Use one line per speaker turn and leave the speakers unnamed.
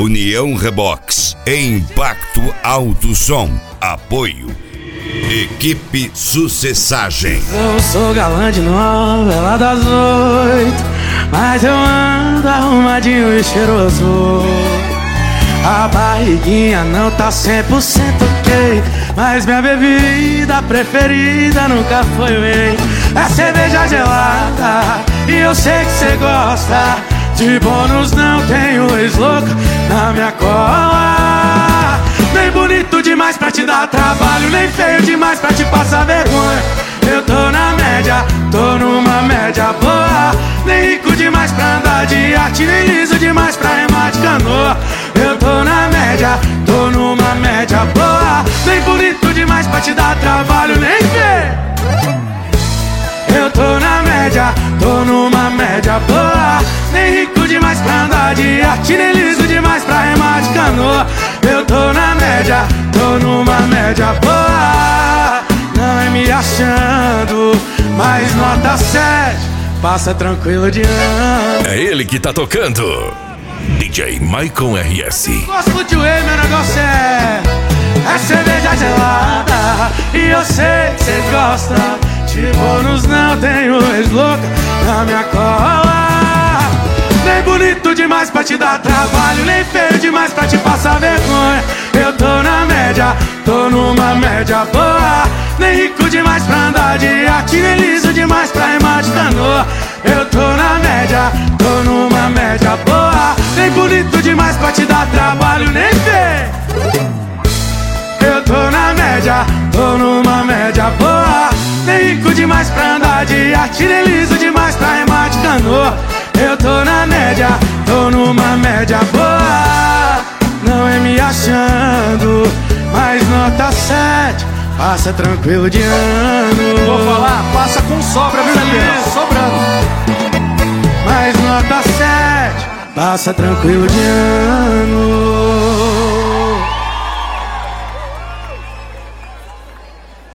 União Rebox, Impacto Alto Som, apoio Equipe Sucessagem.
Eu sou galã de novela das 8, mas eu ando arrumadinho e cheiroso. A barriguinha não tá 100% ok, mas minha bebida preferida nunca foi whey. É cerveja gelada e eu sei que cê gosta. De bônus não tenho ex-louca na minha cola. Nem bonito demais pra te dar trabalho, nem feio demais pra te passar vergonha. Eu tô na média, tô numa média boa. Nem rico demais pra andar de arte, nem liso demais pra remar de canoa. Eu tô na média, tô numa média boa. Nem bonito demais pra te dar trabalho, nem feio. Eu tô na média, tô numa média boa. Nem rico demais pra andar de arte, nem liso demais pra remar de canoa. Eu tô na média, tô numa média boa. Não é me achando, mas nota 7, passa tranquilo de ano.
É ele que tá tocando, DJ Maicon RS.
Gosto de whey, meu negócio é cerveja gelada. E eu sei que cê gosta. De bônus não tenho ex-louca na minha cola. Nem bonito demais pra te dar trabalho, nem feio demais pra te passar vergonha. Eu tô na média, tô numa média boa. Nem rico demais pra andar de arte, nem liso demais pra remar de canoa. Eu tô na média, tô numa média boa. Nem bonito demais pra te dar trabalho, nem feio. Eu tô na média, tô numa média boa. Nem rico demais pra andar de arte, nem liso demais pra remar de canoa. Eu tô na média, tô numa média boa. Não é me achando, mas nota 7, passa tranquilo de ano.
Vou falar, passa com sobra, viu, Daniel? Sobrando.
Mas nota 7, passa tranquilo de ano.